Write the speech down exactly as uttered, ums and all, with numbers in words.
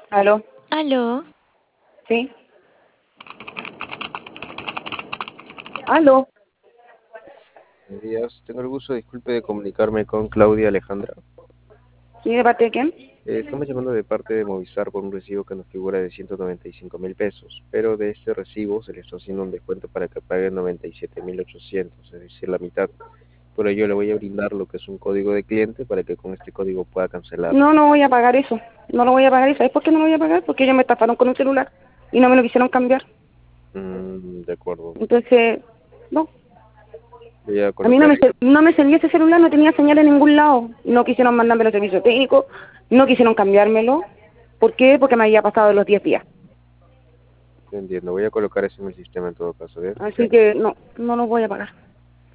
¿Aló? Aló, ¿Sí? ¿Aló? Buenos días, tengo el gusto, disculpe, de comunicarme con Claudia Alejandra. ¿Sí, de parte de quién? Eh, estamos llamando de parte de Movistar por un recibo que nos figura de ciento noventa y cinco mil pesos, pero de este recibo se le está haciendo un descuento para que pague noventa y siete mil ochocientos, es decir, la mitad. Por ello le voy a brindar lo que es un código de cliente para que con este código pueda cancelar. No, no voy a pagar eso. No lo voy a pagar. ¿Y sabes por qué no lo voy a pagar? Porque ellos me estafaron con un celular y no me lo quisieron cambiar. Mm, de acuerdo. Entonces, no. Voy a A mí no colocar. me, ser- no me servía ese celular, no tenía señal en ningún lado. No quisieron mandarme los servicios técnicos, no quisieron cambiármelo. ¿Por qué? Porque me había pasado los diez días. Entiendo, voy a colocar eso en el sistema en todo caso, ¿bien? Así que no, no lo voy a pagar.